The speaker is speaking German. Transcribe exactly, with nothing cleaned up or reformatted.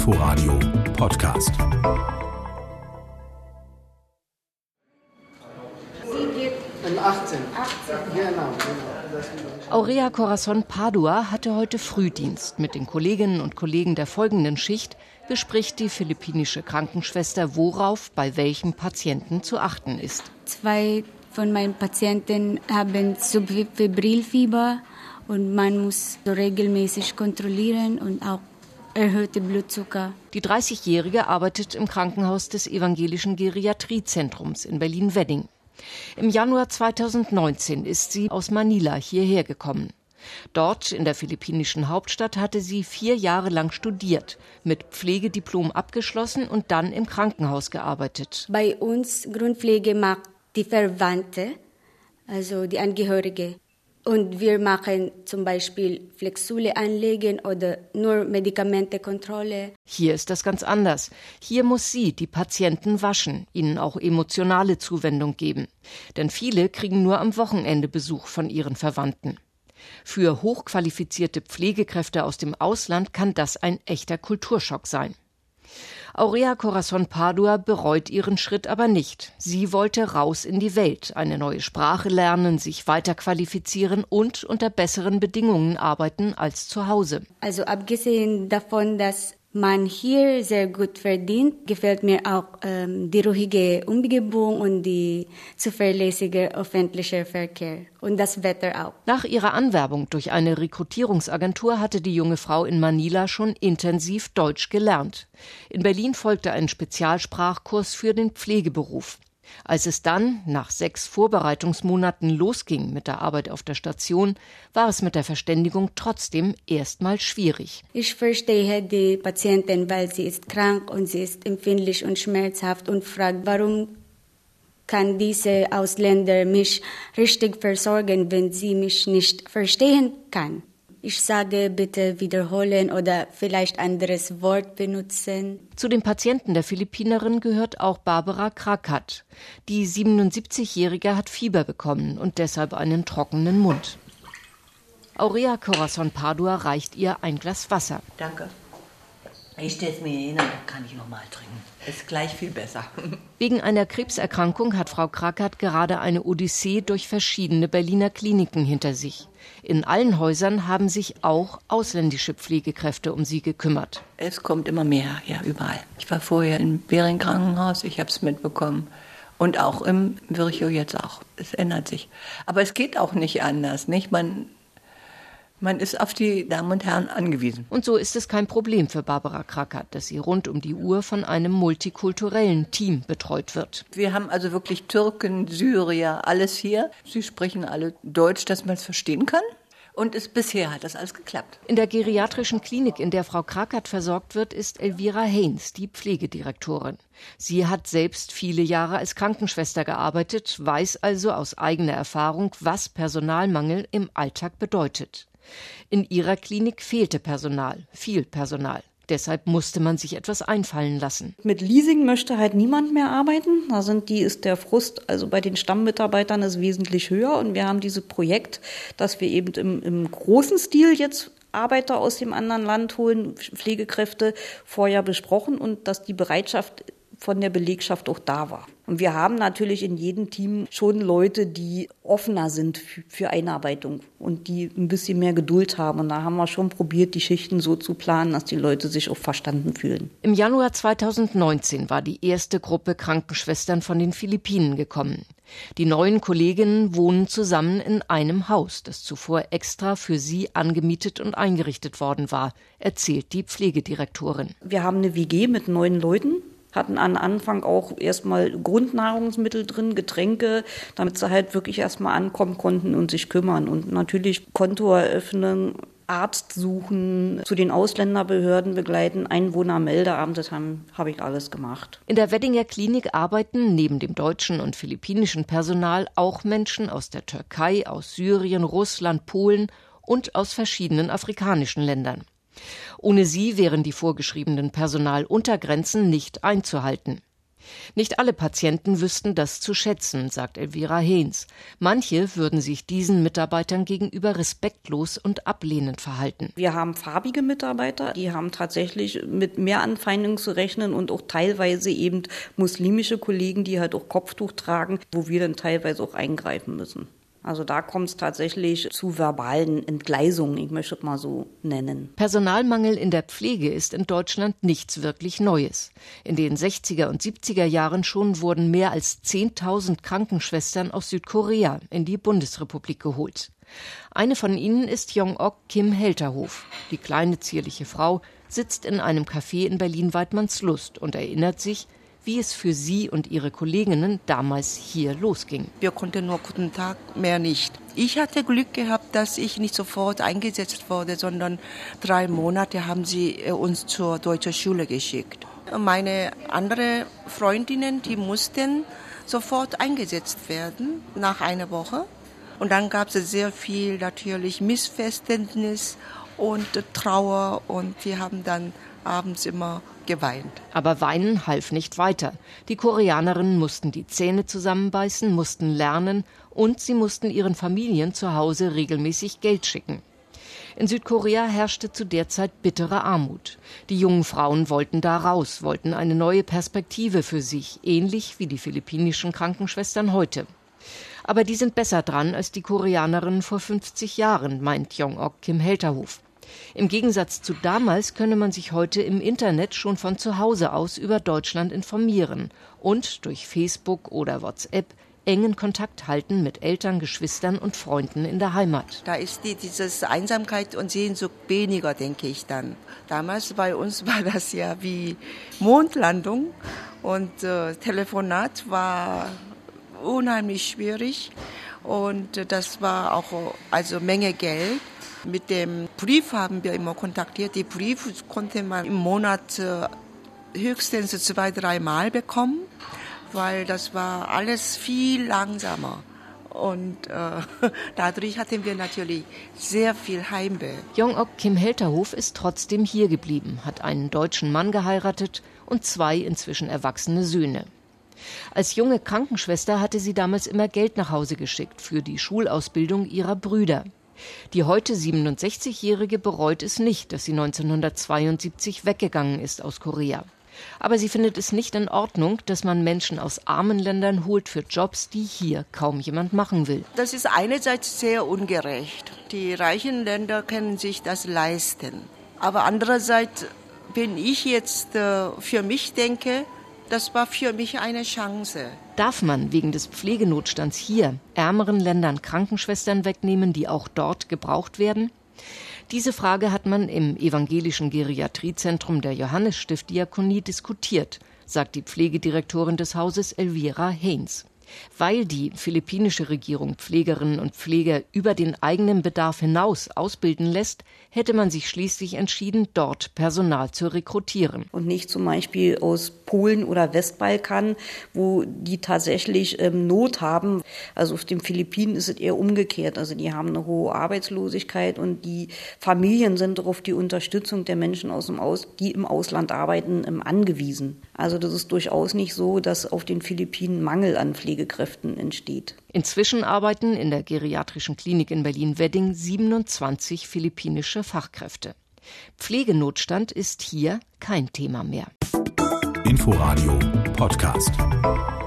Inforadio Podcast. achtzehn. Genau, genau. Aurea Corazon Padua hatte heute Frühdienst. Mit den Kolleginnen und Kollegen der folgenden Schicht bespricht die philippinische Krankenschwester, worauf bei welchem Patienten zu achten ist. Zwei von meinen Patienten haben Subfebrilfieber und man muss so regelmäßig kontrollieren und auch erhöhte Blutzucker. Die dreißigjährige arbeitet im Krankenhaus des Evangelischen Geriatriezentrums in Berlin-Wedding. Im Januar zweitausendneunzehn ist sie aus Manila hierher gekommen. Dort in der philippinischen Hauptstadt hatte sie vier Jahre lang studiert, mit Pflegediplom abgeschlossen und dann im Krankenhaus gearbeitet. Bei uns Grundpflege macht die Verwandte, also die Angehörige. Und wir machen zum Beispiel Flexule anlegen oder nur Medikamentenkontrolle. Hier ist das ganz anders. Hier muss sie die Patienten waschen, ihnen auch emotionale Zuwendung geben. Denn viele kriegen nur am Wochenende Besuch von ihren Verwandten. Für hochqualifizierte Pflegekräfte aus dem Ausland kann das ein echter Kulturschock sein. Aurea Corazon Padua bereut ihren Schritt aber nicht. Sie wollte raus in die Welt, eine neue Sprache lernen, sich weiterqualifizieren und unter besseren Bedingungen arbeiten als zu Hause. Also abgesehen davon, dass man hier sehr gut verdient, gefällt mir auch ähm, die ruhige Umgebung und die zuverlässige öffentliche Verkehr und das Wetter auch. Nach ihrer Anwerbung durch eine Rekrutierungsagentur hatte die junge Frau in Manila schon intensiv Deutsch gelernt. In Berlin folgte ein Spezialsprachkurs für den Pflegeberuf. Als es dann nach sechs Vorbereitungsmonaten losging mit der Arbeit auf der Station, war es mit der Verständigung trotzdem erstmal schwierig. Ich verstehe die Patientin, weil sie ist krank und sie ist empfindlich und schmerzhaft und fragt, warum kann diese Ausländer mich richtig versorgen, wenn sie mich nicht verstehen kann. Ich sage, bitte wiederholen oder vielleicht anderes Wort benutzen. Zu den Patienten der Philippinerin gehört auch Barbara Krakat. Die siebenundsiebzigjährige hat Fieber bekommen und deshalb einen trockenen Mund. Aurea Corazon Padua reicht ihr ein Glas Wasser. Danke. Ich stelle es mir hin, dann kann ich noch mal trinken. Ist gleich viel besser. Wegen einer Krebserkrankung hat Frau Krakat gerade eine Odyssee durch verschiedene Berliner Kliniken hinter sich. In allen Häusern haben sich auch ausländische Pflegekräfte um sie gekümmert. Es kommt immer mehr, ja, überall. Ich war vorher im Bering-Krankenhaus, ich habe es mitbekommen. Und auch im Virchow jetzt auch. Es ändert sich. Aber es geht auch nicht anders, nicht? Man... Man ist auf die Damen und Herren angewiesen. Und so ist es kein Problem für Barbara Krakat, dass sie rund um die Uhr von einem multikulturellen Team betreut wird. Wir haben also wirklich Türken, Syrier, alles hier. Sie sprechen alle Deutsch, dass man es verstehen kann. Und es, bisher hat das alles geklappt. In der geriatrischen Klinik, in der Frau Krakat versorgt wird, ist Elvira Haynes, die Pflegedirektorin. Sie hat selbst viele Jahre als Krankenschwester gearbeitet, weiß also aus eigener Erfahrung, was Personalmangel im Alltag bedeutet. In ihrer Klinik fehlte Personal, viel Personal. Deshalb musste man sich etwas einfallen lassen. Mit Leasing möchte halt niemand mehr arbeiten. Da sind die, ist der Frust, also bei den Stammmitarbeitern ist wesentlich höher. Und wir haben dieses Projekt, dass wir eben im, im großen Stil jetzt Arbeiter aus dem anderen Land holen, Pflegekräfte, vorher besprochen und dass die Bereitschaft von der Belegschaft auch da war. Und wir haben natürlich in jedem Team schon Leute, die offener sind für Einarbeitung und die ein bisschen mehr Geduld haben. Und da haben wir schon probiert, die Schichten so zu planen, dass die Leute sich auch verstanden fühlen. Im Januar zweitausendneunzehn war die erste Gruppe Krankenschwestern von den Philippinen gekommen. Die neuen Kolleginnen wohnen zusammen in einem Haus, das zuvor extra für sie angemietet und eingerichtet worden war, erzählt die Pflegedirektorin. Wir haben eine W G mit neun Leuten. Hatten am Anfang auch erstmal Grundnahrungsmittel drin, Getränke, damit sie halt wirklich erstmal ankommen konnten und sich kümmern. Und natürlich Konto eröffnen, Arzt suchen, zu den Ausländerbehörden begleiten, Einwohnermeldeamt, das habe hab ich alles gemacht. In der Weddinger Klinik arbeiten neben dem deutschen und philippinischen Personal auch Menschen aus der Türkei, aus Syrien, Russland, Polen und aus verschiedenen afrikanischen Ländern. Ohne sie wären die vorgeschriebenen Personaluntergrenzen nicht einzuhalten. Nicht alle Patienten wüssten das zu schätzen, sagt Elvira Haynes. Manche würden sich diesen Mitarbeitern gegenüber respektlos und ablehnend verhalten. Wir haben farbige Mitarbeiter, die haben tatsächlich mit mehr Anfeindungen zu rechnen und auch teilweise eben muslimische Kollegen, die halt auch Kopftuch tragen, wo wir dann teilweise auch eingreifen müssen. Also da kommt es tatsächlich zu verbalen Entgleisungen, ich möchte es mal so nennen. Personalmangel in der Pflege ist in Deutschland nichts wirklich Neues. In den sechziger und siebziger Jahren schon wurden mehr als zehntausend Krankenschwestern aus Südkorea in die Bundesrepublik geholt. Eine von ihnen ist Jong-ok Kim Helterhof. Die kleine, zierliche Frau sitzt in einem Café in Berlin-Waidmannslust und erinnert sich, wie es für sie und ihre Kolleginnen damals hier losging. Wir konnten nur guten Tag, mehr nicht. Ich hatte Glück gehabt, dass ich nicht sofort eingesetzt wurde, sondern drei Monate haben sie uns zur deutschen Schule geschickt. Meine anderen Freundinnen, die mussten sofort eingesetzt werden, nach einer Woche. Und dann gab es sehr viel natürlich Missverständnis und Trauer und wir haben dann abends immer geweint. Aber Weinen half nicht weiter. Die Koreanerinnen mussten die Zähne zusammenbeißen, mussten lernen und sie mussten ihren Familien zu Hause regelmäßig Geld schicken. In Südkorea herrschte zu der Zeit bittere Armut. Die jungen Frauen wollten da raus, wollten eine neue Perspektive für sich, ähnlich wie die philippinischen Krankenschwestern heute. Aber die sind besser dran als die Koreanerinnen vor fünfzig Jahren, meint Jong-ok Kim Helterhof. Im Gegensatz zu damals könne man sich heute im Internet schon von zu Hause aus über Deutschland informieren und durch Facebook oder WhatsApp engen Kontakt halten mit Eltern, Geschwistern und Freunden in der Heimat. Da ist die, dieses Einsamkeit und Sehnsucht weniger, denke ich dann. Damals bei uns war das ja wie Mondlandung und äh, Telefonat war unheimlich schwierig und äh, das war auch also Menge Geld. Mit dem Brief haben wir immer kontaktiert. Die Briefe konnte man im Monat äh, höchstens zwei, dreimal bekommen, weil das war alles viel langsamer. Und äh, dadurch hatten wir natürlich sehr viel Heimweh. Jong-ok Kim Helterhof ist trotzdem hier geblieben, hat einen deutschen Mann geheiratet und zwei inzwischen erwachsene Söhne. Als junge Krankenschwester hatte sie damals immer Geld nach Hause geschickt für die Schulausbildung ihrer Brüder. Die heute siebenundsechzigjährige bereut es nicht, dass sie neunzehnhundertzweiundsiebzig weggegangen ist aus Korea. Aber sie findet es nicht in Ordnung, dass man Menschen aus armen Ländern holt für Jobs, die hier kaum jemand machen will. Das ist einerseits sehr ungerecht. Die reichen Länder können sich das leisten. Aber andererseits, wenn ich jetzt äh, für mich denke, das war für mich eine Chance. Darf man wegen des Pflegenotstands hier ärmeren Ländern Krankenschwestern wegnehmen, die auch dort gebraucht werden? Diese Frage hat man im evangelischen Geriatriezentrum der Johannesstiftdiakonie diskutiert, sagt die Pflegedirektorin des Hauses Elvira Haynes. Weil die philippinische Regierung Pflegerinnen und Pfleger über den eigenen Bedarf hinaus ausbilden lässt, hätte man sich schließlich entschieden, dort Personal zu rekrutieren. Und nicht zum Beispiel aus Polen oder Westbalkan, wo die tatsächlich ähm, Not haben. Also auf den Philippinen ist es eher umgekehrt. Also die haben eine hohe Arbeitslosigkeit und die Familien sind auf die Unterstützung der Menschen aus dem Aus, die im Ausland arbeiten, ähm, angewiesen. Also das ist durchaus nicht so, dass auf den Philippinen Mangel an Pflegekräften entsteht. Inzwischen arbeiten in der geriatrischen Klinik in Berlin-Wedding siebenundzwanzig philippinische Fachkräfte. Pflegenotstand ist hier kein Thema mehr. Inforadio Podcast.